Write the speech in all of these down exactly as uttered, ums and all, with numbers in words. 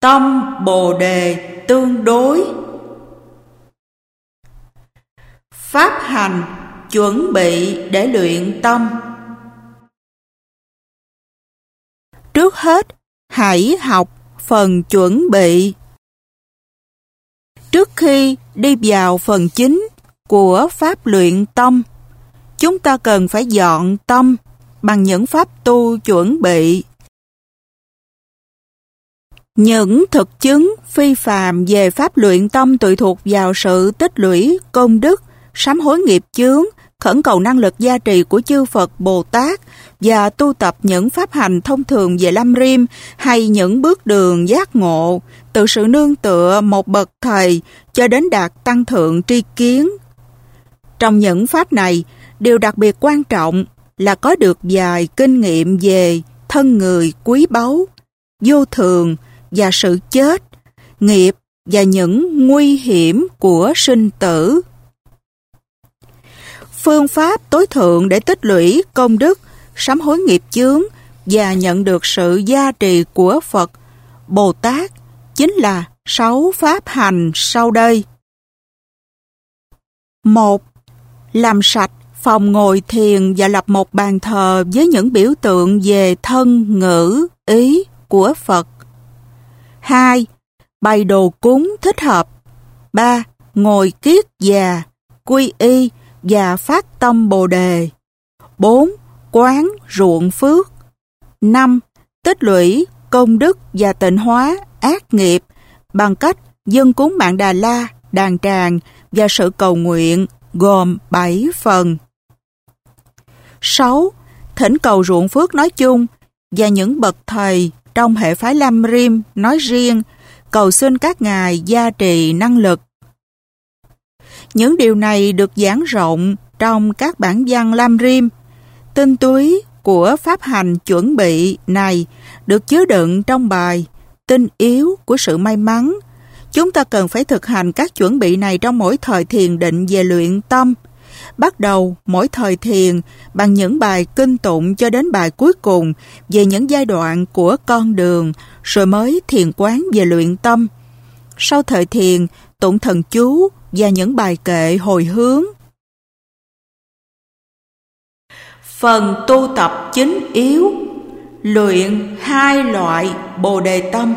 Tâm Bồ Đề tương đối. Pháp hành chuẩn bị để luyện tâm. Trước hết, hãy học phần chuẩn bị. Trước khi đi vào phần chính của pháp luyện tâm, chúng ta cần phải dọn tâm bằng những pháp tu chuẩn bị. Những thực chứng phi phàm về pháp luyện tâm tùy thuộc vào sự tích lũy công đức, sám hối nghiệp chướng, khẩn cầu năng lực gia trì của chư Phật Bồ Tát và tu tập những pháp hành thông thường về Lam Rim hay những bước đường giác ngộ, từ sự nương tựa một bậc thầy cho đến đạt tăng thượng tri kiến. Trong những pháp này, điều đặc biệt quan trọng là có được vài kinh nghiệm về thân người quý báu, vô thường và sự chết, nghiệp và những nguy hiểm của sinh tử. Phương pháp tối thượng để tích lũy công đức, sám hối nghiệp chướng và nhận được sự gia trì của Phật Bồ Tát chính là sáu pháp hành sau đây. Một. Làm sạch phòng ngồi thiền và lập một bàn thờ với những biểu tượng về thân, ngữ, ý của Phật. Hai. Bày đồ cúng thích hợp. Ba. Ngồi kiết già, quy y và phát tâm Bồ Đề. Bốn. Quán ruộng phước. Năm. Tích lũy công đức và tịnh hóa ác nghiệp bằng cách dâng cúng mạng Đà La, đàn tràng và sự cầu nguyện gồm bảy phần. Sáu. Thỉnh cầu ruộng phước nói chung và những bậc thầy trong hệ phái Lam Rim nói riêng, cầu xin các ngài gia trì năng lực. Những điều này được giảng rộng trong các bản văn Lam Rim. Tinh túy của pháp hành chuẩn bị này được chứa đựng trong bài Tinh yếu của sự may mắn. Chúng ta cần phải thực hành các chuẩn bị này trong mỗi thời thiền định về luyện tâm. Bắt đầu mỗi thời thiền bằng những bài kinh tụng cho đến bài cuối cùng về những giai đoạn của con đường, rồi mới thiền quán về luyện tâm. Sau thời thiền, tụng thần chú và những bài kệ hồi hướng. Phần tu tập chính yếu, luyện hai loại Bồ Đề tâm.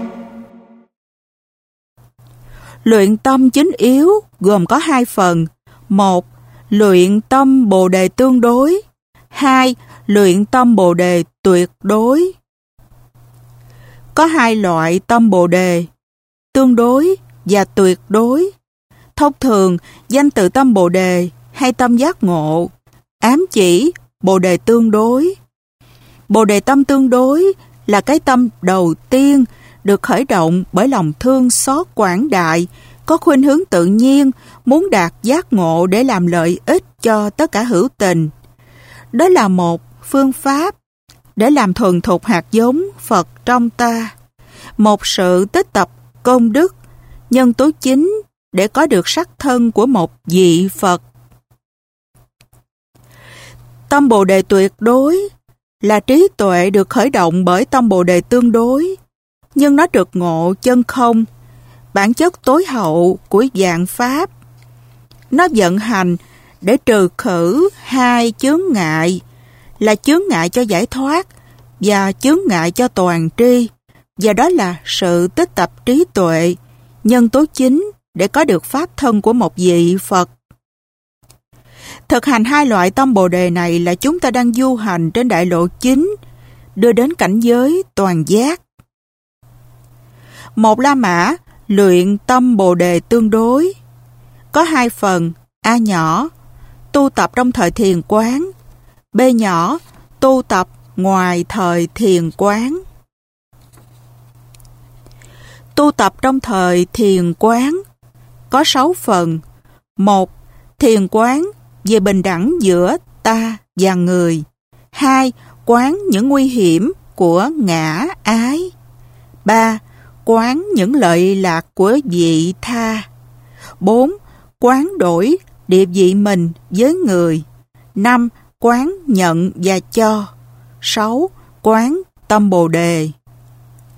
Luyện tâm chính yếu gồm có hai phần. Một. Luyện tâm Bồ Đề tương đối. Hai. Luyện tâm Bồ Đề tuyệt đối. Có hai loại tâm Bồ Đề, tương đối và tuyệt đối. Thông thường, danh từ tâm Bồ Đề hay tâm giác ngộ ám chỉ Bồ Đề tương đối. Bồ Đề tâm tương đối là cái tâm đầu tiên được khởi động bởi lòng thương xót quảng đại, có khuynh hướng tự nhiên, muốn đạt giác ngộ để làm lợi ích cho tất cả hữu tình. Đó là một phương pháp để làm thuần thục hạt giống Phật trong ta, một sự tích tập công đức, nhân tố chính để có được sắc thân của một vị Phật. Tâm Bồ Đề tuyệt đối là trí tuệ được khởi động bởi tâm Bồ Đề tương đối, nhưng nó trực ngộ chân không, bản chất tối hậu của vạn pháp. Nó vận hành để trừ khử hai chướng ngại, là chướng ngại cho giải thoát và chướng ngại cho toàn tri, và đó là sự tích tập trí tuệ, nhân tố chính để có được pháp thân của một vị Phật. Thực hành hai loại tâm Bồ Đề này là chúng ta đang du hành trên đại lộ chính, đưa đến cảnh giới toàn giác. Một La Mã luyện tâm Bồ Đề tương đối. Có hai phần: A nhỏ, tu tập trong thời thiền quán; B nhỏ, tu tập ngoài thời thiền quán. Tu tập trong thời thiền quán có sáu phần. Một. Thiền quán về bình đẳng giữa ta và người. Hai. Quán những nguy hiểm của ngã ái. Ba. Quán những lợi lạc của vị tha. Bốn. Quán đổi địa vị mình với người. Năm. Quán nhận và cho. Sáu. Quán tâm Bồ Đề.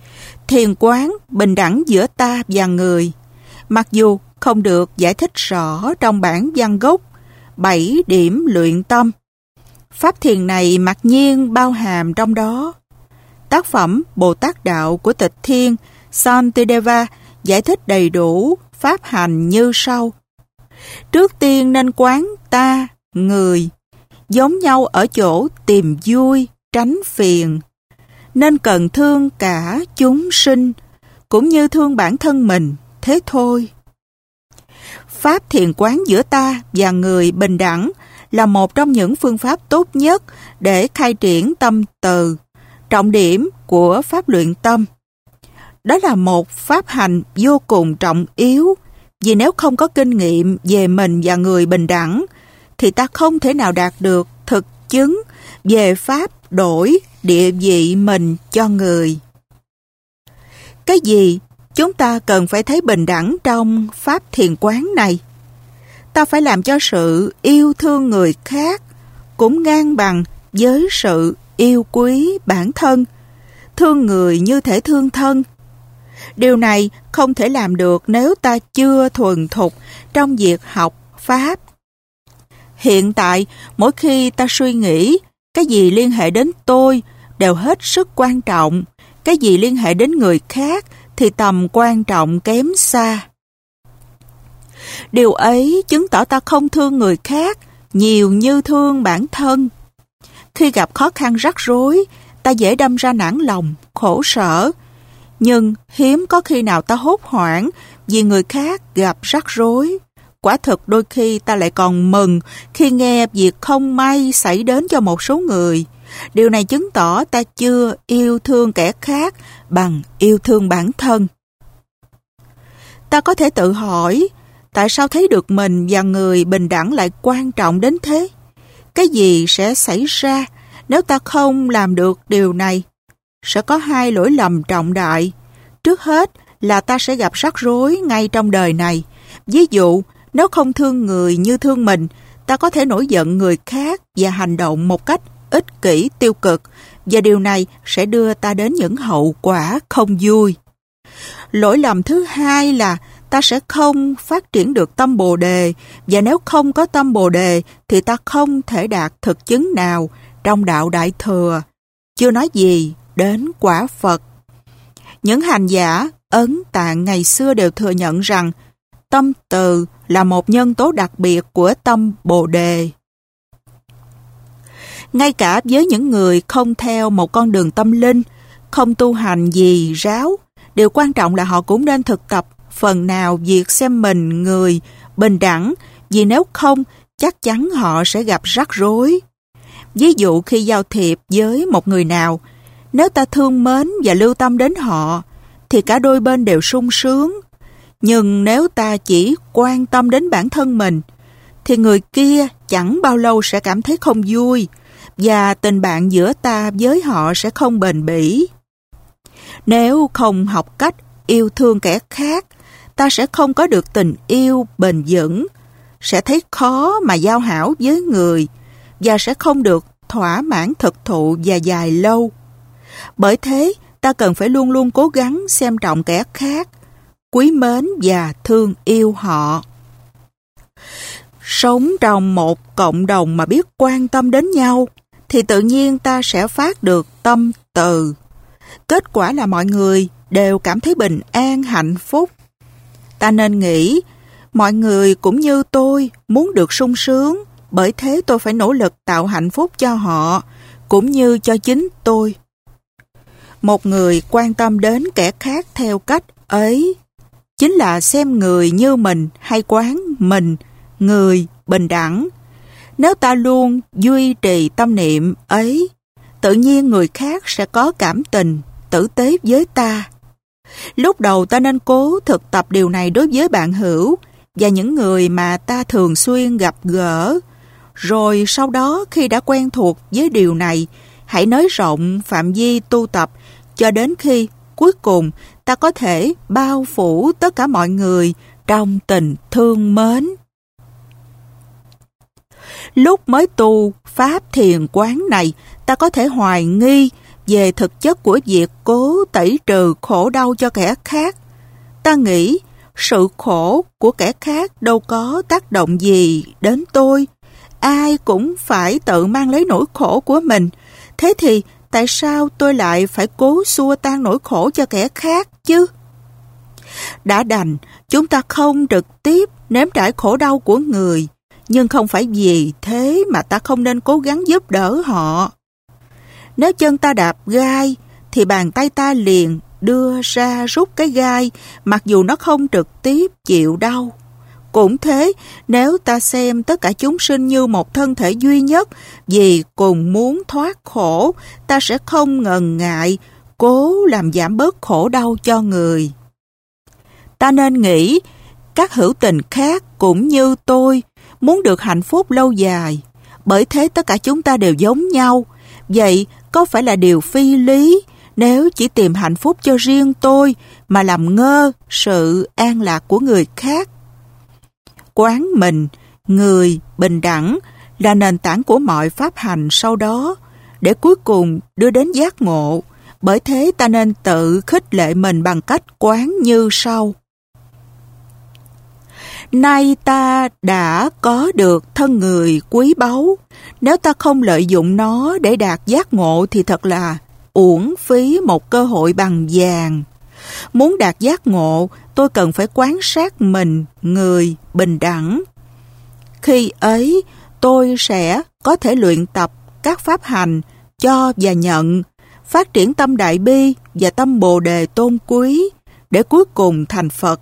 thiền quán bình đẳng giữa ta và người, mặc dù không được giải thích rõ trong bản văn gốc bảy điểm luyện tâm. Pháp thiền này mặc nhiên bao hàm trong đó. Tác phẩm Bồ Tát Đạo của Tịch Thiên Santideva giải thích đầy đủ pháp hành như sau. Trước tiên nên quán ta, người, giống nhau ở chỗ tìm vui, tránh phiền. Nên cần thương cả chúng sinh, cũng như thương bản thân mình, thế thôi. Pháp thiền quán giữa ta và người bình đẳng là một trong những phương pháp tốt nhất để khai triển tâm từ, trọng điểm của pháp luyện tâm. Đó là một pháp hành vô cùng trọng yếu, vì nếu không có kinh nghiệm về mình và người bình đẳng, thì ta không thể nào đạt được thực chứng về pháp đổi địa vị mình cho người. Cái gì chúng ta cần phải thấy bình đẳng trong pháp thiền quán này? Ta phải làm cho sự yêu thương người khác cũng ngang bằng với sự yêu quý bản thân, thương người như thể thương thân. Điều này không thể làm được nếu ta chưa thuần thục trong việc học pháp. Hiện tại, mỗi khi ta suy nghĩ cái gì liên hệ đến tôi đều hết sức quan trọng, cái gì liên hệ đến người khác thì tầm quan trọng kém xa. Điều ấy chứng tỏ ta không thương người khác nhiều như thương bản thân. Khi gặp khó khăn rắc rối, ta dễ đâm ra nản lòng, khổ sở. Nhưng hiếm có khi nào ta hốt hoảng vì người khác gặp rắc rối. Quả thực đôi khi ta lại còn mừng khi nghe việc không may xảy đến cho một số người. Điều này chứng tỏ ta chưa yêu thương kẻ khác bằng yêu thương bản thân. Ta có thể tự hỏi, tại sao thấy được mình và người bình đẳng lại quan trọng đến thế? Cái gì sẽ xảy ra nếu ta không làm được điều này? Sẽ có hai lỗi lầm trọng đại. Trước hết là ta sẽ gặp rắc rối ngay trong đời này. Ví dụ, nếu không thương người như thương mình, ta có thể nổi giận người khác và hành động một cách ích kỷ tiêu cực, và điều này sẽ đưa ta đến những hậu quả không vui. Lỗi lầm thứ hai là ta sẽ không phát triển được tâm Bồ Đề, và nếu không có tâm Bồ Đề thì ta không thể đạt thực chứng nào trong đạo Đại Thừa, chưa nói gì đến quả Phật. Những hành giả Ấn Tạng ngày xưa đều thừa nhận rằng tâm từ là một nhân tố đặc biệt của tâm Bồ Đề. Ngay cả với những người không theo một con đường tâm linh, không tu hành gì ráo, điều quan trọng là họ cũng nên thực tập phần nào việc xem mình người bình đẳng, vì nếu không, chắc chắn họ sẽ gặp rắc rối. Ví dụ khi giao thiệp với một người nào, nếu ta thương mến và lưu tâm đến họ, thì cả đôi bên đều sung sướng. Nhưng nếu ta chỉ quan tâm đến bản thân mình, thì người kia chẳng bao lâu sẽ cảm thấy không vui, và tình bạn giữa ta với họ sẽ không bền bỉ. Nếu không học cách yêu thương kẻ khác, ta sẽ không có được tình yêu bền vững, sẽ thấy khó mà giao hảo với người, và sẽ không được thỏa mãn thực thụ và dài lâu. Bởi thế, ta cần phải luôn luôn cố gắng xem trọng kẻ khác, quý mến và thương yêu họ. Sống trong một cộng đồng mà biết quan tâm đến nhau, thì tự nhiên ta sẽ phát được tâm từ. Kết quả là mọi người đều cảm thấy bình an, hạnh phúc. Ta nên nghĩ, mọi người cũng như tôi muốn được sung sướng, bởi thế tôi phải nỗ lực tạo hạnh phúc cho họ, cũng như cho chính tôi. Một người quan tâm đến kẻ khác theo cách ấy, chính là xem người như mình hay quán mình, người bình đẳng. Nếu ta luôn duy trì tâm niệm ấy, tự nhiên người khác sẽ có cảm tình, tử tế với ta. Lúc đầu ta nên cố thực tập điều này đối với bạn hữu và những người mà ta thường xuyên gặp gỡ. Rồi sau đó khi đã quen thuộc với điều này, hãy nới rộng phạm vi tu tập cho đến khi cuối cùng ta có thể bao phủ tất cả mọi người trong tình thương mến. Lúc mới tu pháp thiền quán này, ta có thể hoài nghi về thực chất của việc cố tẩy trừ khổ đau cho kẻ khác. Ta nghĩ sự khổ của kẻ khác đâu có tác động gì đến tôi. Ai cũng phải tự mang lấy nỗi khổ của mình. Thế thì tại sao tôi lại phải cố xua tan nỗi khổ cho kẻ khác chứ? Đã đành, chúng ta không trực tiếp nếm trải khổ đau của người, nhưng không phải vì thế mà ta không nên cố gắng giúp đỡ họ. Nếu chân ta đạp gai, thì bàn tay ta liền đưa ra rút cái gai, mặc dù nó không trực tiếp chịu đau. Cũng thế, nếu ta xem tất cả chúng sinh như một thân thể duy nhất, vì cùng muốn thoát khổ, ta sẽ không ngần ngại cố làm giảm bớt khổ đau cho người. Ta nên nghĩ, các hữu tình khác cũng như tôi, muốn được hạnh phúc lâu dài. Bởi thế tất cả chúng ta đều giống nhau. Vậy có phải là điều phi lý nếu chỉ tìm hạnh phúc cho riêng tôi mà làm ngơ sự an lạc của người khác? Quán mình, người, bình đẳng là nền tảng của mọi pháp hành sau đó, để cuối cùng đưa đến giác ngộ. Bởi thế ta nên tự khích lệ mình bằng cách quán như sau. Nay ta đã có được thân người quý báu. Nếu ta không lợi dụng nó để đạt giác ngộ thì thật là uổng phí một cơ hội bằng vàng. Muốn đạt giác ngộ, tôi cần phải quan sát mình, người, bình đẳng. Khi ấy, tôi sẽ có thể luyện tập các pháp hành, cho và nhận, phát triển tâm đại bi và tâm bồ đề tôn quý, để cuối cùng thành Phật.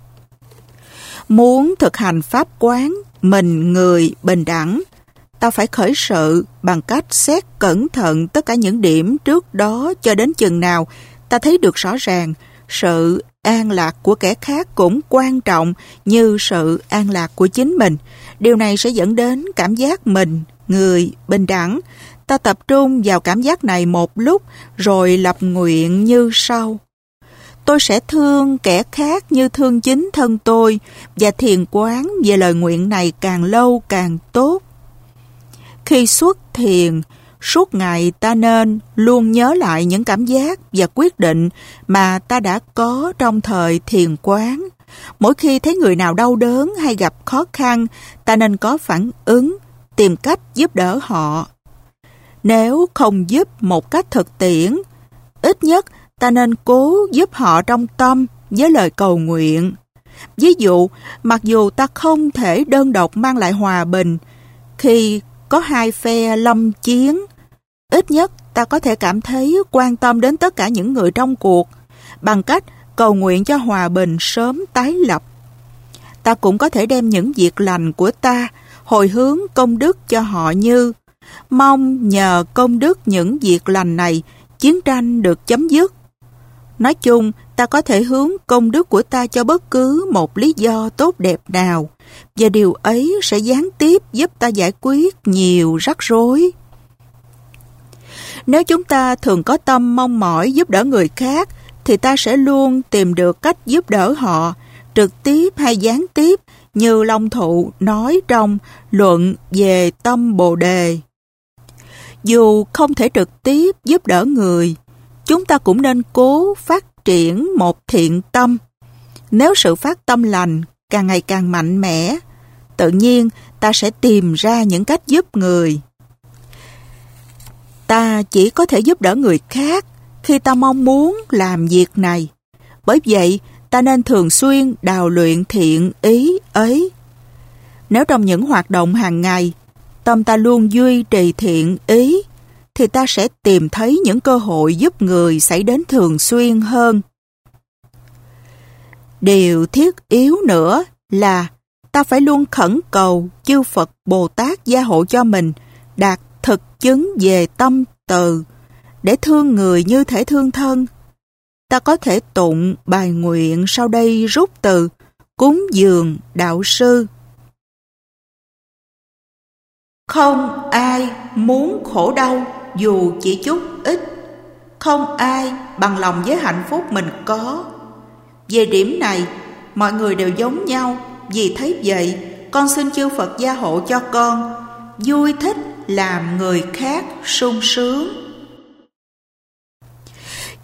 Muốn thực hành pháp quán, mình, người, bình đẳng, ta phải khởi sự bằng cách xét cẩn thận tất cả những điểm trước đó cho đến chừng nào ta thấy được rõ ràng sự an lạc của kẻ khác cũng quan trọng như sự an lạc của chính mình. Điều này sẽ dẫn đến cảm giác mình, người, bình đẳng. Ta tập trung vào cảm giác này một lúc rồi lập nguyện như sau. Tôi sẽ thương kẻ khác như thương chính thân tôi, và thiền quán về lời nguyện này càng lâu càng tốt. Khi xuất thiền, suốt ngày ta nên luôn nhớ lại những cảm giác và quyết định mà ta đã có trong thời thiền quán. Mỗi khi thấy người nào đau đớn hay gặp khó khăn, ta nên có phản ứng, tìm cách giúp đỡ họ. Nếu không giúp một cách thực tiễn, ít nhất ta nên cố giúp họ trong tâm với lời cầu nguyện. Ví dụ, mặc dù ta không thể đơn độc mang lại hòa bình khi có hai phe lâm chiến, ít nhất ta có thể cảm thấy quan tâm đến tất cả những người trong cuộc bằng cách cầu nguyện cho hòa bình sớm tái lập. Ta cũng có thể đem những việc lành của ta hồi hướng công đức cho họ, như mong nhờ công đức những việc lành này chiến tranh được chấm dứt. Nói chung, ta có thể hướng công đức của ta cho bất cứ một lý do tốt đẹp nào, và điều ấy sẽ gián tiếp giúp ta giải quyết nhiều rắc rối. Nếu chúng ta thường có tâm mong mỏi giúp đỡ người khác, thì ta sẽ luôn tìm được cách giúp đỡ họ, trực tiếp hay gián tiếp, như Long Thụ nói trong Luận về Tâm Bồ Đề. Dù không thể trực tiếp giúp đỡ người, chúng ta cũng nên cố phát triển một thiện tâm. Nếu sự phát tâm lành càng ngày càng mạnh mẽ, tự nhiên ta sẽ tìm ra những cách giúp người. Ta chỉ có thể giúp đỡ người khác khi ta mong muốn làm việc này. Bởi vậy, ta nên thường xuyên đào luyện thiện ý ấy. Nếu trong những hoạt động hàng ngày, tâm ta luôn duy trì thiện ý, thì ta sẽ tìm thấy những cơ hội giúp người xảy đến thường xuyên hơn. Điều thiết yếu nữa là ta phải luôn khẩn cầu chư Phật Bồ Tát gia hộ cho mình đạt thực chứng về tâm từ, để thương người như thể thương thân. Ta có thể tụng bài nguyện sau đây rút từ Cúng Dường Đạo Sư. Không ai muốn khổ đau dù chỉ chút ít. Không ai bằng lòng với hạnh phúc mình có. Về điểm này, mọi người đều giống nhau. Vì thấy vậy, con xin chư Phật gia hộ cho con vui thích làm người khác sung sướng.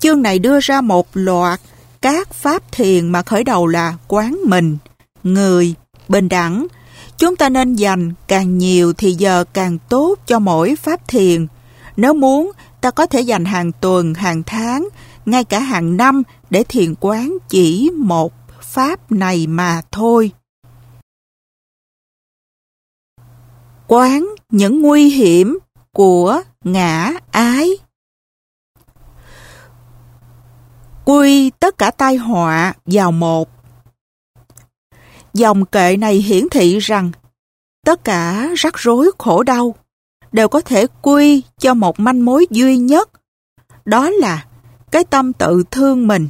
Chương này đưa ra một loạt các pháp thiền mà khởi đầu là quán mình, người, bình đẳng. Chúng ta nên dành càng nhiều thì giờ càng tốt cho mỗi pháp thiền. Nếu muốn, ta có thể dành hàng tuần, hàng tháng, ngay cả hàng năm để thiền quán chỉ một pháp này mà thôi. Quán những nguy hiểm của ngã ái. Quy tất cả tai họa vào một. Dòng kệ này hiển thị rằng tất cả rắc rối khổ đau đều có thể quy cho một manh mối duy nhất, đó là cái tâm tự thương mình.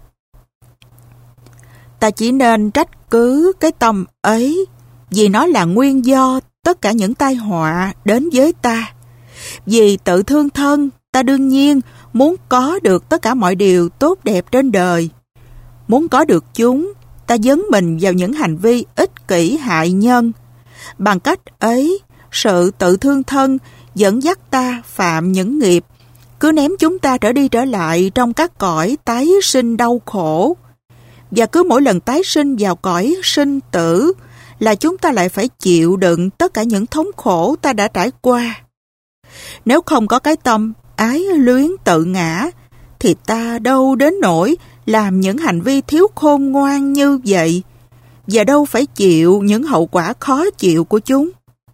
Ta chỉ nên trách cứ cái tâm ấy vì nó là nguyên do tất cả những tai họa đến với ta. Vì tự thương thân, ta đương nhiên muốn có được tất cả mọi điều tốt đẹp trên đời. Muốn có được chúng, ta dấn mình vào những hành vi ích kỷ hại nhân. Bằng cách ấy, sự tự thương thân dẫn dắt ta phạm những nghiệp, cứ ném chúng ta trở đi trở lại trong các cõi tái sinh đau khổ. Và cứ mỗi lần tái sinh vào cõi sinh tử là chúng ta lại phải chịu đựng tất cả những thống khổ ta đã trải qua. Nếu không có cái tâm ái luyến tự ngã, thì ta đâu đến nỗi làm những hành vi thiếu khôn ngoan như vậy, và đâu phải chịu những hậu quả khó chịu của chúng.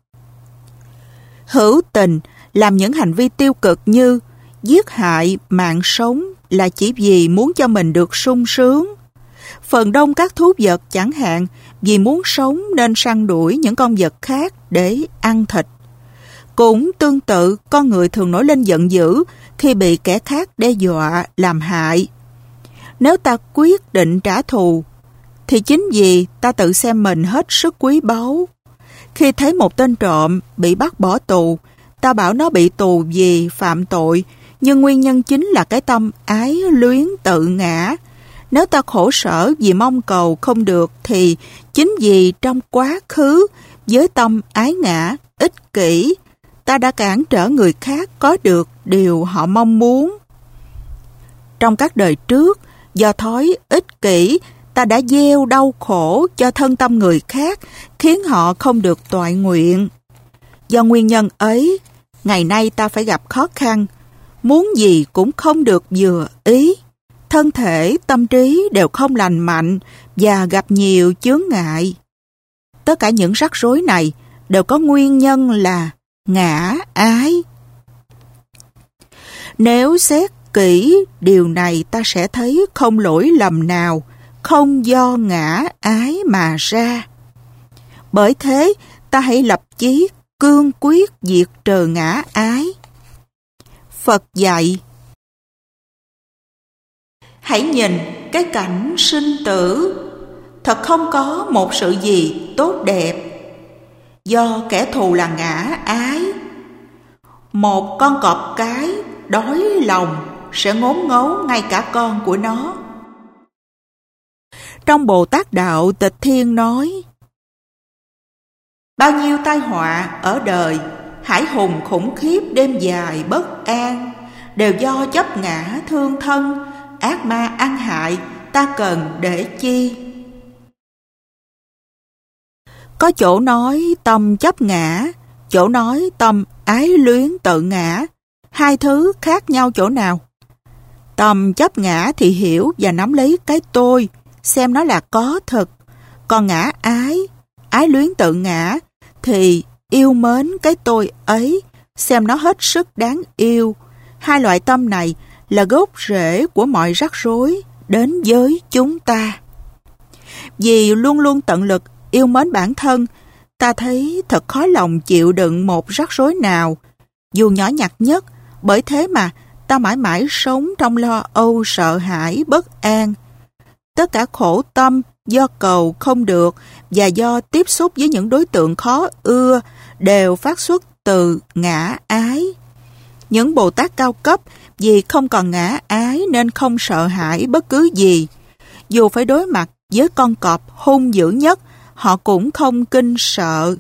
Hữu tình làm những hành vi tiêu cực như giết hại mạng sống là chỉ vì muốn cho mình được sung sướng. Phần đông các thú vật chẳng hạn vì muốn sống nên săn đuổi những con vật khác để ăn thịt. Cũng tương tự, con người thường nổi lên giận dữ khi bị kẻ khác đe dọa, làm hại. Nếu ta quyết định trả thù, thì chính vì ta tự xem mình hết sức quý báu. Khi thấy một tên trộm bị bắt bỏ tù, ta bảo nó bị tù vì phạm tội, nhưng nguyên nhân chính là cái tâm ái luyến tự ngã. Nếu ta khổ sở vì mong cầu không được, thì chính vì trong quá khứ với tâm ái ngã, ích kỷ, ta đã cản trở người khác có được điều họ mong muốn. Trong các đời trước, do thói ích kỷ, ta đã gieo đau khổ cho thân tâm người khác, khiến họ không được toại nguyện. Do nguyên nhân ấy, ngày nay ta phải gặp khó khăn, muốn gì cũng không được vừa ý. Thân thể, tâm trí đều không lành mạnh và gặp nhiều chướng ngại. Tất cả những rắc rối này đều có nguyên nhân là ngã ái. Nếu xét kỹ điều này, ta sẽ thấy không lỗi lầm nào không do ngã ái mà ra. Bởi thế, ta hãy lập chí cương quyết diệt trừ ngã ái. Phật dạy: hãy nhìn cái cảnh sinh tử, thật không có một sự gì tốt đẹp, do kẻ thù là ngã ái. Một con cọp cái đói lòng sẽ ngốn ngấu ngay cả con của nó. Trong Bồ Tát Đạo Tịch Thiên nói: bao nhiêu tai họa ở đời, hải hùng khủng khiếp đêm dài bất an, đều do chấp ngã thương thân, ác ma ăn hại, ta cần để chi? Có chỗ nói tâm chấp ngã, chỗ nói tâm ái luyến tự ngã. Hai thứ khác nhau chỗ nào? Tâm chấp ngã thì hiểu và nắm lấy cái tôi, xem nó là có thực. Còn ngã ái, ái luyến tự ngã thì yêu mến cái tôi ấy, xem nó hết sức đáng yêu. Hai loại tâm này là gốc rễ của mọi rắc rối đến với chúng ta. Vì luôn luôn tận lực yêu mến bản thân, ta thấy thật khó lòng chịu đựng một rắc rối nào, dù nhỏ nhặt nhất. Bởi thế mà ta mãi mãi sống trong lo âu, sợ hãi, bất an. Tất cả khổ tâm do cầu không được và do tiếp xúc với những đối tượng khó ưa đều phát xuất từ ngã ái. Những Bồ Tát cao cấp vì không còn ngã ái nên không sợ hãi bất cứ gì. Dù phải đối mặt với con cọp hung dữ nhất, họ cũng không kinh sợ.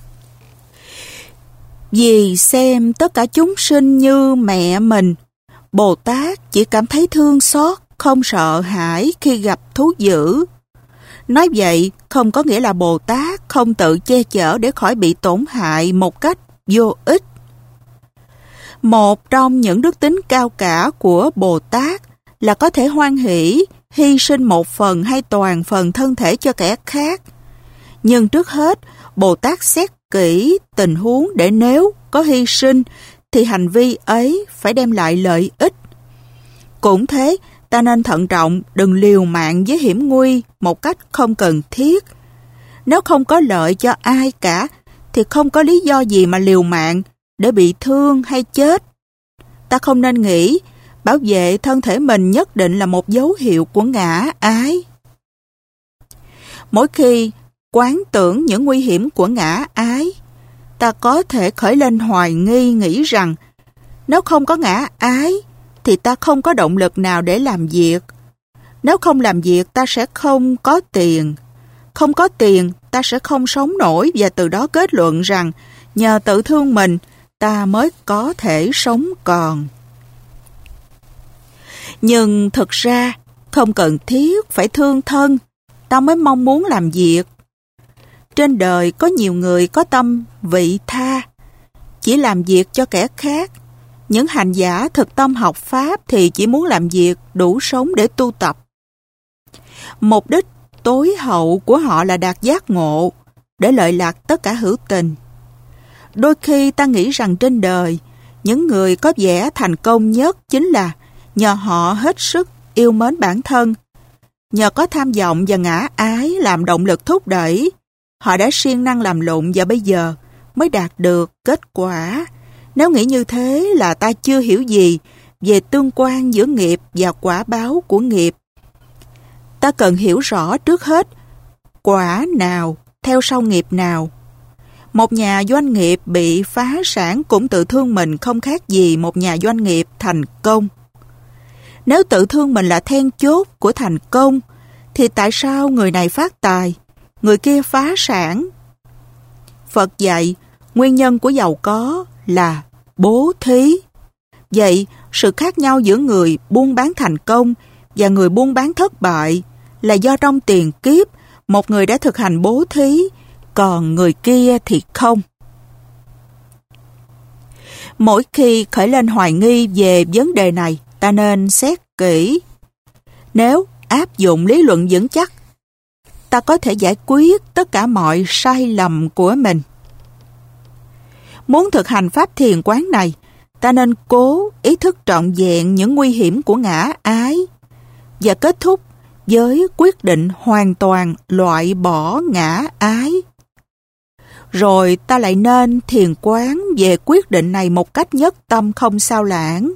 Vì xem tất cả chúng sinh như mẹ mình, Bồ Tát chỉ cảm thấy thương xót, không sợ hãi khi gặp thú dữ. Nói vậy không có nghĩa là Bồ Tát không tự che chở để khỏi bị tổn hại một cách vô ích. Một trong những đức tính cao cả của Bồ Tát là có thể hoan hỷ hy sinh một phần hay toàn phần thân thể cho kẻ khác. Nhưng trước hết, Bồ Tát xét kỹ tình huống để nếu có hy sinh thì hành vi ấy phải đem lại lợi ích. Cũng thế, ta nên thận trọng đừng liều mạng với hiểm nguy một cách không cần thiết. Nếu không có lợi cho ai cả thì không có lý do gì mà liều mạng để bị thương hay chết. Ta không nên nghĩ bảo vệ thân thể mình nhất định là một dấu hiệu của ngã ái. Mỗi khi quán tưởng những nguy hiểm của ngã ái, ta có thể khởi lên hoài nghi nghĩ rằng nếu không có ngã ái thì ta không có động lực nào để làm việc. Nếu không làm việc ta sẽ không có tiền. Không có tiền ta sẽ không sống nổi và từ đó kết luận rằng nhờ tự thương mình ta mới có thể sống còn. Nhưng thực ra không cần thiết phải thương thân ta mới mong muốn làm việc. Trên đời có nhiều người có tâm vị tha, chỉ làm việc cho kẻ khác. Những hành giả thực tâm học Pháp thì chỉ muốn làm việc đủ sống để tu tập. Mục đích tối hậu của họ là đạt giác ngộ, để lợi lạc tất cả hữu tình. Đôi khi ta nghĩ rằng trên đời, những người có vẻ thành công nhất chính là nhờ họ hết sức yêu mến bản thân. Nhờ có tham vọng và ngã ái làm động lực thúc đẩy, họ đã siêng năng làm lụng và bây giờ mới đạt được kết quả. Nếu nghĩ như thế là ta chưa hiểu gì về tương quan giữa nghiệp và quả báo của nghiệp. Ta cần hiểu rõ trước hết quả nào theo sau nghiệp nào. Một nhà doanh nghiệp bị phá sản cũng tự thương mình không khác gì một nhà doanh nghiệp thành công. Nếu tự thương mình là then chốt của thành công, thì tại sao người này phát tài, người kia phá sản? Phật dạy, nguyên nhân của giàu có là bố thí. Vậy, sự khác nhau giữa người buôn bán thành công và người buôn bán thất bại là do trong tiền kiếp, một người đã thực hành bố thí, còn người kia thì không. Mỗi khi khởi lên hoài nghi về vấn đề này, ta nên xét kỹ. Nếu áp dụng lý luận vững chắc, ta có thể giải quyết tất cả mọi sai lầm của mình. Muốn thực hành pháp thiền quán này, ta nên cố ý thức trọn vẹn những nguy hiểm của ngã ái và kết thúc với quyết định hoàn toàn loại bỏ ngã ái. Rồi ta lại nên thiền quán về quyết định này một cách nhất tâm không sao lãng.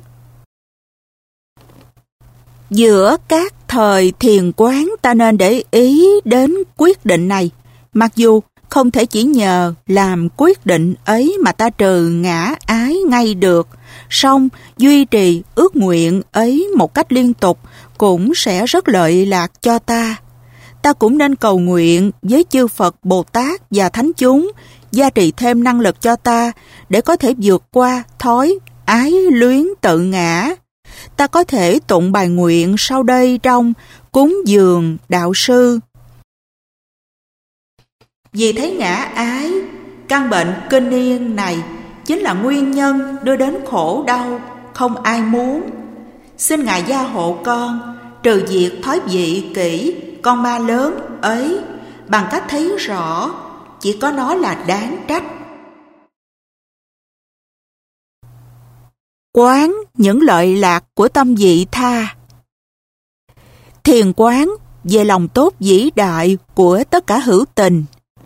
Giữa các thời thiền quán ta nên để ý đến quyết định này, mặc dù không thể chỉ nhờ làm quyết định ấy mà ta trừ ngã ái ngay được, song duy trì ước nguyện ấy một cách liên tục cũng sẽ rất lợi lạc cho ta. Ta cũng nên cầu nguyện với chư Phật, Bồ Tát và Thánh chúng gia trì thêm năng lực cho ta để có thể vượt qua thói ái luyến tự ngã. Ta có thể tụng bài nguyện sau đây trong Cúng dường Đạo Sư. Vì thấy ngã ái, căn bệnh kinh niên này chính là nguyên nhân đưa đến khổ đau không ai muốn. Xin Ngài gia hộ con trừ diệt thói vị kỷ con ma lớn ấy bằng cách thấy rõ chỉ có nó là đáng trách. Quán những lợi lạc của tâm vị tha. Thiền quán về lòng tốt vĩ đại của tất cả hữu tình.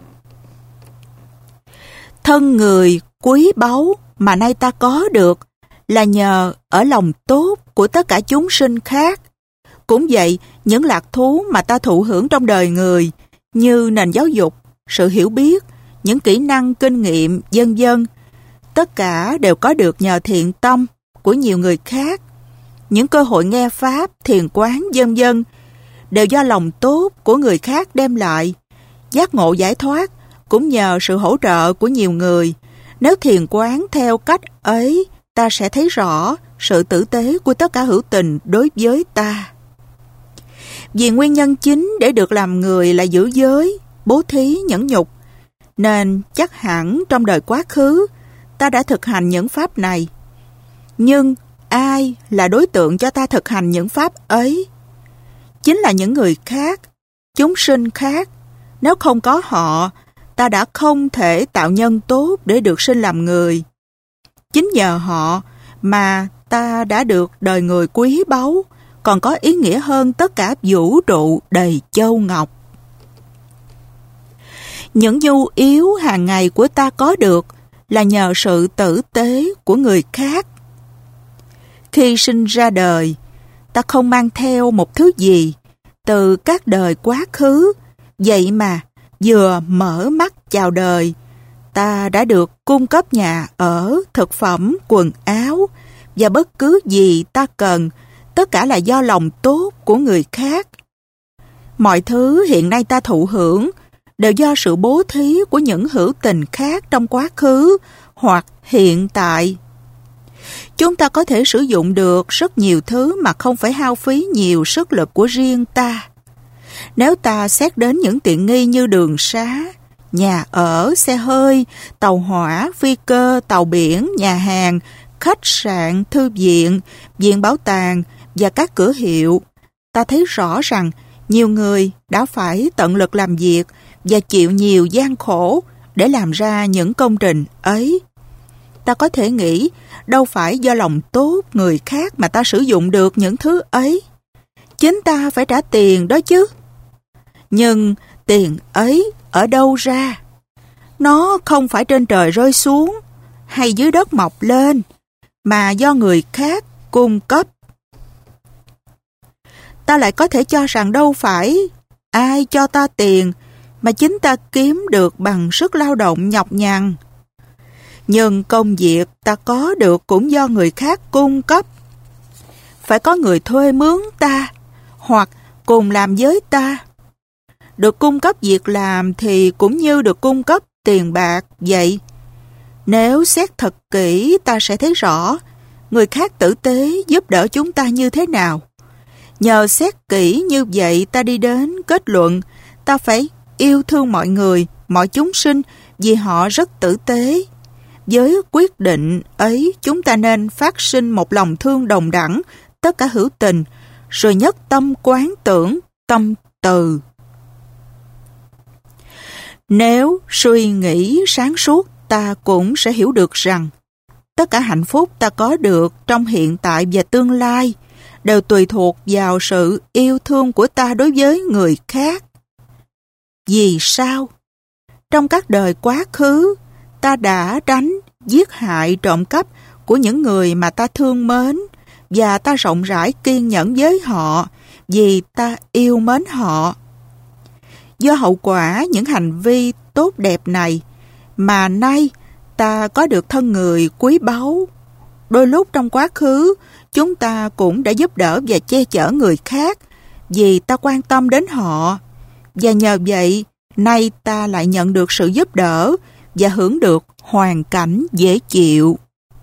Thân người quý báu mà nay ta có được là nhờ ở lòng tốt của tất cả chúng sinh khác. Cũng vậy, những lạc thú mà ta thụ hưởng trong đời người như nền giáo dục, sự hiểu biết, những kỹ năng, kinh nghiệm, vân vân, tất cả đều có được nhờ thiện tâm của nhiều người khác. Những cơ hội nghe pháp, thiền quán, vân vân đều do lòng tốt của người khác đem lại. Giác ngộ giải thoát cũng nhờ sự hỗ trợ của nhiều người. Nếu thiền quán theo cách ấy, ta sẽ thấy rõ sự tử tế của tất cả hữu tình đối với ta. Vì nguyên nhân chính để được làm người là giữ giới, bố thí, nhẫn nhục, nên chắc hẳn trong đời quá khứ ta đã thực hành những pháp này. Nhưng ai là đối tượng cho ta thực hành những pháp ấy? Chính là những người khác, chúng sinh khác. Nếu không có họ, ta đã không thể tạo nhân tốt để được sinh làm người. Chính nhờ họ mà ta đã được đời người quý báu, còn có ý nghĩa hơn tất cả vũ trụ đầy châu ngọc. Những nhu yếu hàng ngày của ta có được là nhờ sự tử tế của người khác. Khi sinh ra đời, ta không mang theo một thứ gì từ các đời quá khứ, vậy mà vừa mở mắt chào đời, ta đã được cung cấp nhà ở, thực phẩm, quần áo và bất cứ gì ta cần, tất cả là do lòng tốt của người khác. Mọi thứ hiện nay ta thụ hưởng đều do sự bố thí của những hữu tình khác trong quá khứ hoặc hiện tại. Chúng ta có thể sử dụng được rất nhiều thứ mà không phải hao phí nhiều sức lực của riêng ta. Nếu ta xét đến những tiện nghi như đường xá, nhà ở, xe hơi, tàu hỏa, phi cơ, tàu biển, nhà hàng, khách sạn, thư viện, viện bảo tàng và các cửa hiệu, ta thấy rõ rằng nhiều người đã phải tận lực làm việc và chịu nhiều gian khổ để làm ra những công trình ấy. Ta có thể nghĩ đâu phải do lòng tốt người khác mà ta sử dụng được những thứ ấy. Chính ta phải trả tiền đó chứ. Nhưng tiền ấy ở đâu ra? Nó không phải trên trời rơi xuống hay dưới đất mọc lên, mà do người khác cung cấp. Ta lại có thể cho rằng đâu phải ai cho ta tiền mà chính ta kiếm được bằng sức lao động nhọc nhằn. Nhưng công việc ta có được cũng do người khác cung cấp. Phải có người thuê mướn ta hoặc cùng làm với ta. Được cung cấp việc làm thì cũng như được cung cấp tiền bạc vậy. Nếu xét thật kỹ, ta sẽ thấy rõ người khác tử tế giúp đỡ chúng ta như thế nào. Nhờ xét kỹ như vậy, ta đi đến kết luận ta phải yêu thương mọi người, mọi chúng sinh vì họ rất tử tế. Với quyết định ấy, chúng ta nên phát sinh một lòng thương đồng đẳng tất cả hữu tình, rồi nhất tâm quán tưởng, tâm từ. Nếu suy nghĩ sáng suốt, ta cũng sẽ hiểu được rằng tất cả hạnh phúc ta có được trong hiện tại và tương lai đều tùy thuộc vào sự yêu thương của ta đối với người khác. Vì sao? Trong các đời quá khứ, ta đã đánh, giết hại, trộm cắp của những người mà ta thương mến, và ta rộng rãi kiên nhẫn với họ vì ta yêu mến họ. Do hậu quả những hành vi tốt đẹp này mà nay ta có được thân người quý báu. Đôi lúc trong quá khứ, chúng ta cũng đã giúp đỡ và che chở người khác vì ta quan tâm đến họ. Và nhờ vậy, nay ta lại nhận được sự giúp đỡ và hưởng được hoàn cảnh dễ chịu.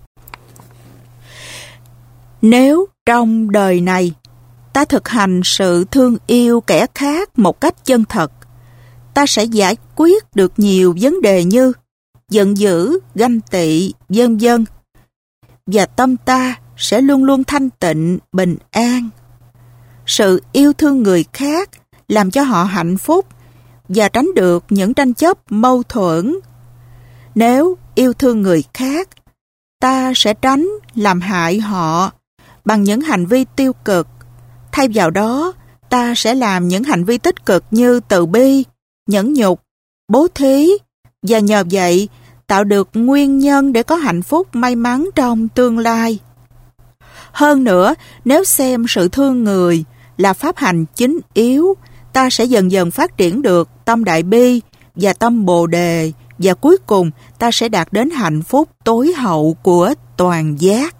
Nếu trong đời này ta thực hành sự thương yêu kẻ khác một cách chân thật, ta sẽ giải quyết được nhiều vấn đề như giận dữ, ganh tị, vân vân. Và tâm ta sẽ luôn luôn thanh tịnh, bình an. Sự yêu thương người khác làm cho họ hạnh phúc và tránh được những tranh chấp mâu thuẫn. Nếu yêu thương người khác, ta sẽ tránh làm hại họ bằng những hành vi tiêu cực. Thay vào đó, ta sẽ làm những hành vi tích cực như từ bi, nhẫn nhục, bố thí, và nhờ vậy tạo được nguyên nhân để có hạnh phúc may mắn trong tương lai. Hơn nữa, nếu xem sự thương người là pháp hành chính yếu, ta sẽ dần dần phát triển được tâm đại bi và tâm bồ đề, và cuối cùng ta sẽ đạt đến hạnh phúc tối hậu của toàn giác.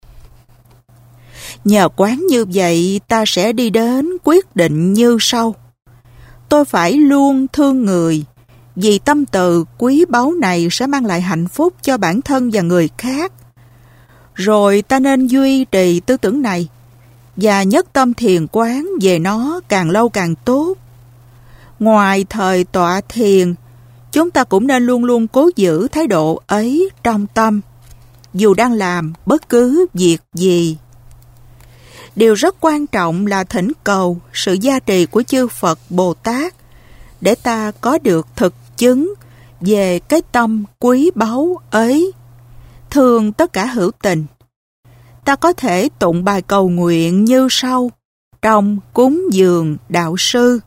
Nhờ quán như vậy, ta sẽ đi đến quyết định như sau. Tôi phải luôn thương người, vì tâm từ quý báu này sẽ mang lại hạnh phúc cho bản thân và người khác. Rồi ta nên duy trì tư tưởng này và nhất tâm thiền quán về nó càng lâu càng tốt. Ngoài thời tọa thiền, chúng ta cũng nên luôn luôn cố giữ thái độ ấy trong tâm, dù đang làm bất cứ việc gì. Điều rất quan trọng là thỉnh cầu sự gia trì của chư Phật Bồ Tát để ta có được thực chứng về cái tâm quý báu ấy, thương tất cả hữu tình. Ta có thể tụng bài cầu nguyện như sau trong cúng dường đạo sư.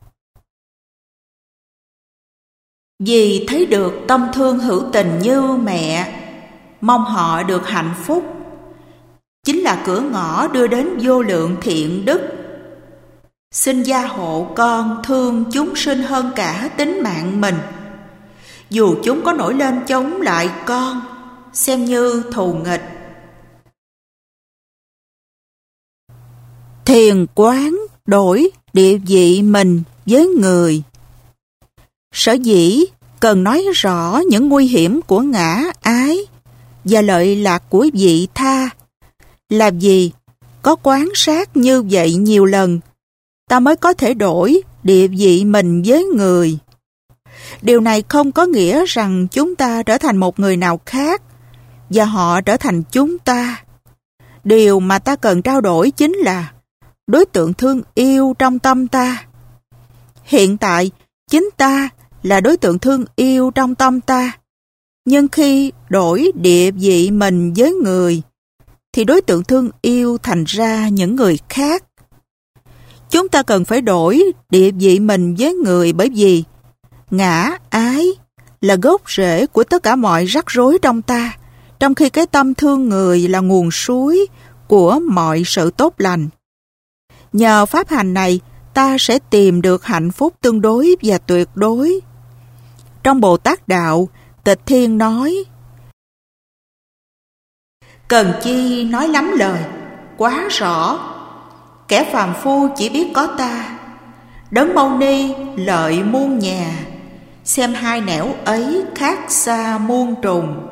Vì thấy được tâm thương hữu tình như mẹ, mong họ được hạnh phúc, chính là cửa ngõ đưa đến vô lượng thiện đức. Xin gia hộ con thương chúng sinh hơn cả tính mạng mình, dù chúng có nổi lên chống lại con, xem như thù nghịch. Thiền quán đổi địa vị mình với người. Sở dĩ cần nói rõ những nguy hiểm của ngã ái và lợi lạc của vị tha là vì có quan sát như vậy nhiều lần, ta mới có thể đổi địa vị mình với người. Điều này không có nghĩa rằng chúng ta trở thành một người nào khác và họ trở thành chúng ta. Điều mà ta cần trao đổi chính là đối tượng thương yêu trong tâm ta. Hiện tại, chính ta là đối tượng thương yêu trong tâm ta. Nhưng khi đổi địa vị mình với người, thì đối tượng thương yêu thành ra những người khác. Chúng ta cần phải đổi địa vị mình với người bởi vì ngã ái là gốc rễ của tất cả mọi rắc rối trong ta, trong khi cái tâm thương người là nguồn suối của mọi sự tốt lành. Nhờ pháp hành này, ta sẽ tìm được hạnh phúc tương đối và tuyệt đối. Trong Bồ Tát Đạo, Tịch Thiên nói: cần chi nói lắm lời, quá rõ, kẻ phàm phu chỉ biết có ta. Đấng Mâu Ni lợi muôn nhà, xem hai nẻo ấy khác xa muôn trùng.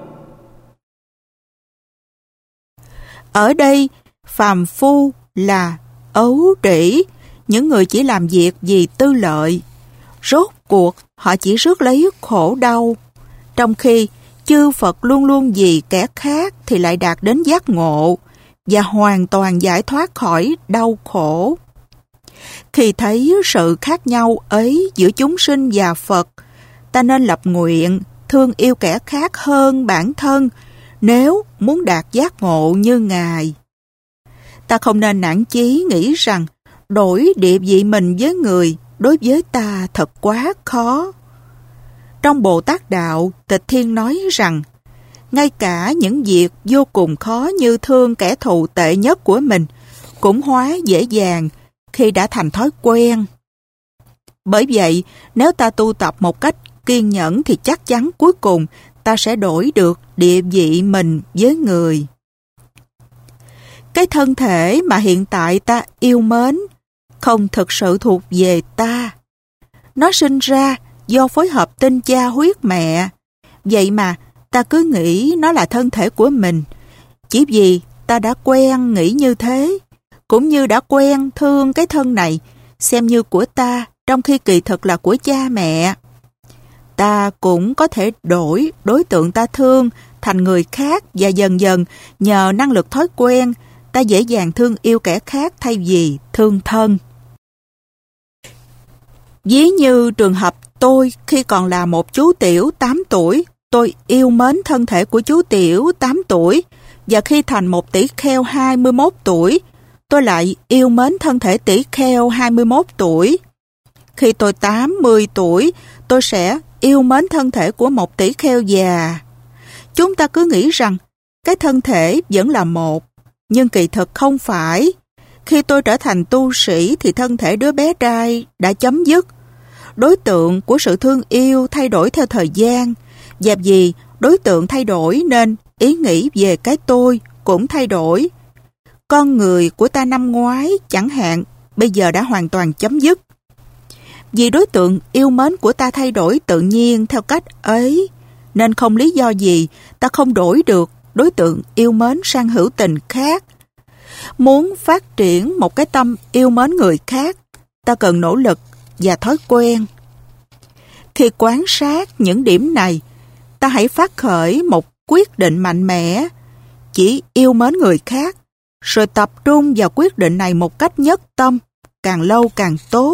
Ở đây, phàm phu là ấu trĩ, những người chỉ làm việc vì tư lợi. Rốt cuộc, họ chỉ rước lấy khổ đau, trong khi chư Phật luôn luôn vì kẻ khác thì lại đạt đến giác ngộ và hoàn toàn giải thoát khỏi đau khổ. Khi thấy sự khác nhau ấy giữa chúng sinh và Phật, ta nên lập nguyện thương yêu kẻ khác hơn bản thân nếu muốn đạt giác ngộ như Ngài. Ta không nên nản chí nghĩ rằng đổi địa vị mình với người đối với ta thật quá khó. Trong Bồ Tát Đạo, Tịch Thiên nói rằng ngay cả những việc vô cùng khó như thương kẻ thù tệ nhất của mình cũng hóa dễ dàng khi đã thành thói quen. Bởi vậy, nếu ta tu tập một cách kiên nhẫn thì chắc chắn cuối cùng ta sẽ đổi được địa vị mình với người. Cái thân thể mà hiện tại ta yêu mến không thực sự thuộc về ta. Nó sinh ra do phối hợp tinh cha huyết mẹ. Vậy mà ta cứ nghĩ nó là thân thể của mình, chỉ vì ta đã quen nghĩ như thế, cũng như đã quen thương cái thân này, xem như của ta, trong khi kỳ thực là của cha mẹ. Ta cũng có thể đổi đối tượng ta thương thành người khác và dần dần nhờ năng lực thói quen, ta dễ dàng thương yêu kẻ khác thay vì thương thân. Ví như trường hợp tôi khi còn là một chú tiểu tám tuổi, tôi yêu mến thân thể của chú tiểu tám tuổi, và khi thành một tỷ kheo hai mươi mốt tuổi, tôi lại yêu mến thân thể tỷ kheo hai mươi mốt tuổi. Khi tôi tám mươi tuổi, tôi sẽ yêu mến thân thể của một tỷ kheo già. Chúng ta cứ nghĩ rằng cái thân thể vẫn là một, nhưng kỳ thực không phải. Khi tôi trở thành tu sĩ thì thân thể đứa bé trai đã chấm dứt. Đối tượng của sự thương yêu thay đổi theo thời gian, và vì đối tượng thay đổi nên ý nghĩ về cái tôi cũng thay đổi. Con người của ta năm ngoái chẳng hạn bây giờ đã hoàn toàn chấm dứt. Vì đối tượng yêu mến của ta thay đổi tự nhiên theo cách ấy, nên không lý do gì ta không đổi được đối tượng yêu mến sang hữu tình khác. Muốn phát triển một cái tâm yêu mến người khác, ta cần nỗ lực và thói quen. Khi quan sát những điểm này, ta hãy phát khởi một quyết định mạnh mẽ, chỉ yêu mến người khác, rồi tập trung vào quyết định này một cách nhất tâm, càng lâu càng tốt.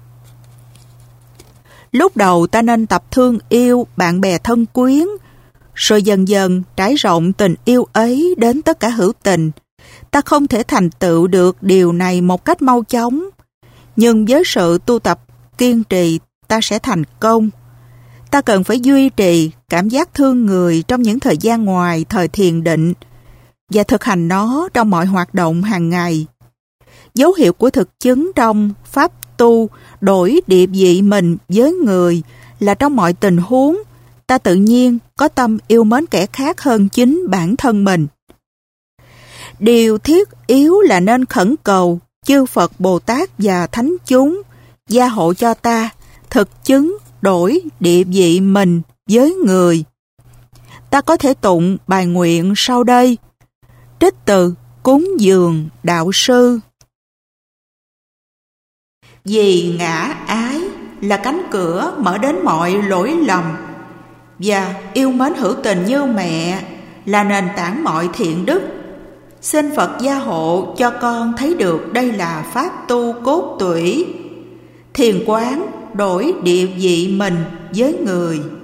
Lúc đầu ta nên tập thương yêu bạn bè thân quyến, rồi dần dần trải rộng tình yêu ấy đến tất cả hữu tình. Ta không thể thành tựu được điều này một cách mau chóng, nhưng với sự tu tập kiên trì ta sẽ thành công. Ta cần phải duy trì cảm giác thương người trong những thời gian ngoài thời thiền định và thực hành nó trong mọi hoạt động hàng ngày. Dấu hiệu của thực chứng trong pháp tu đổi địa vị mình với người là trong mọi tình huống, ta tự nhiên có tâm yêu mến kẻ khác hơn chính bản thân mình. Điều thiết yếu là nên khẩn cầu chư Phật Bồ Tát và Thánh chúng gia hộ cho ta thực chứng đổi địa vị mình với người. Ta có thể tụng bài nguyện sau đây, trích từ Cúng Dường Đạo Sư. Vì ngã ái là cánh cửa mở đến mọi lỗi lầm, và yêu mến hữu tình như mẹ là nền tảng mọi thiện đức. Xin Phật gia hộ cho con thấy được đây là pháp tu cốt tủy, thiền quán đổi địa vị mình với người.